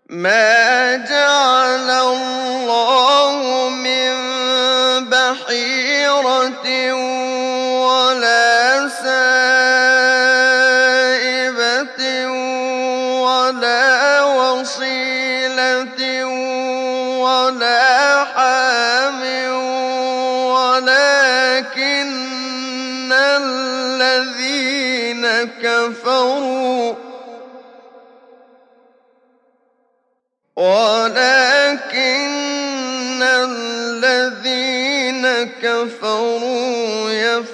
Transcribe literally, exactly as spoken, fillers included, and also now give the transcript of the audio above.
مَا جَعَلَ اللَّهُ مِن بَحِيرَةٍ وَلَا سَائِبَةٍ وَلَا وَصِيلَةٍ وَلَا حَامٍ وَلَٰكِنَّ الَّذِينَ كَفَرُوا